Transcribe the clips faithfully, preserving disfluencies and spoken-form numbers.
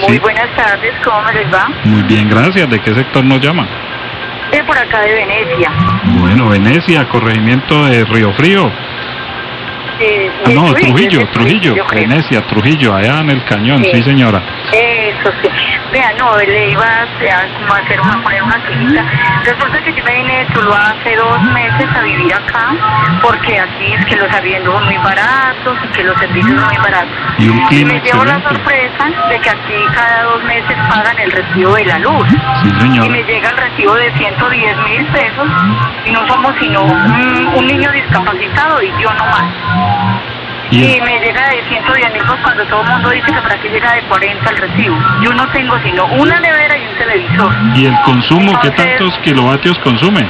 Muy Sí. buenas tardes, ¿cómo me les va? Muy bien, gracias. ¿De qué sector nos llama? De por acá de Venecia. Bueno, Venecia, corregimiento de Río Frío. Eh, Ah, de no, Trujillo, Trujillo, de Trujillo, yo creo. Venecia, Trujillo, allá en el cañón, Sí. sí señora. Eso sí. Vea, no, le iba a, a, como a hacer una, poner una quejita. Resulta que yo me vine de Tuluá hace dos meses a vivir acá, porque aquí es que los arriendos son muy baratos y que los servicios son muy baratos. Y un clima me llevo la excelente. sorpresa de que aquí cada dos meses pagan el recibo de la luz. Sí Y me señora. llega el recibo de ciento diez mil pesos y no somos sino un, un niño discapacitado y yo no más. Y Y el, me llega de ciento diez mil pesos cuando todo el mundo dice que para aquí llega de cuarenta el recibo. Yo no tengo sino una nevera y un televisor. y el consumo, ¿qué Entonces- tantos kilovatios consume?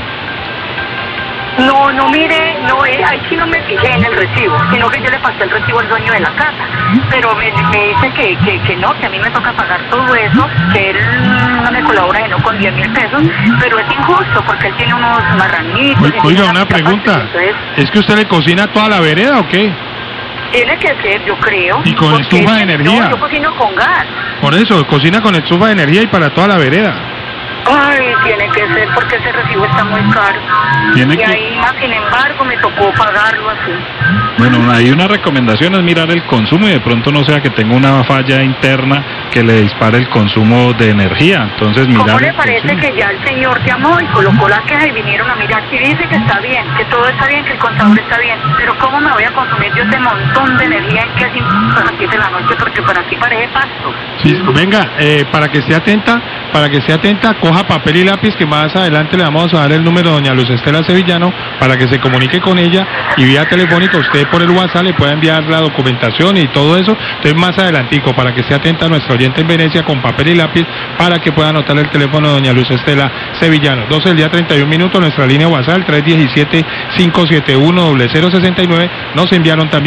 No, no mire, no, eh, ahí sí no me fijé en el recibo, sino que yo le pasé el recibo al dueño de la casa. Pero me, me dice que, que, que no, que a mí me toca pagar todo eso, que él no me colabora sino con diez mil pesos, pero es injusto porque él tiene unos marranitos. Oiga, y tiene una unas pregunta. capaces, entonces, ¿Es que usted le cocina a toda la vereda o qué? tiene que ser, yo creo. ¿Y con porque estufa de él- energía? No, yo cocino con gas. Por eso, cocina con estufa de energía y para toda la vereda. Ay, tiene que ser porque ese recibo está muy caro. Tiene Y que, ahí más, sin embargo, me tocó pagarlo así. bueno, hay una recomendación es mirar el consumo y de pronto no sea que tenga una falla interna que le dispare el consumo de energía. Entonces mirar ¿Cómo le el parece consumo. que ya el señor llamó y colocó la queja y vinieron a mirar y dice que está bien, que todo está bien, que el contador está bien? Pero ¿cómo me voy a consumir yo ese montón de energía en casi a las siete de la noche? Porque para aquí parece pasto. Sí, venga, eh, para que esté atenta, para que esté atenta, coja papel y lápiz que más adelante le vamos a dar el número de doña Luz Estela Sevillano para que se comunique con ella y vía telefónica usted por el WhatsApp le pueda enviar la documentación y todo eso. Entonces más adelantico, para que esté atenta a nuestro oyente en Venecia con papel y lápiz para que pueda anotar el teléfono de doña Luz Estela Sevillano. doce del día treinta y un minutos, nuestra línea WhatsApp tres uno siete, cinco siete uno, cero cero seis nueve. Nos enviaron también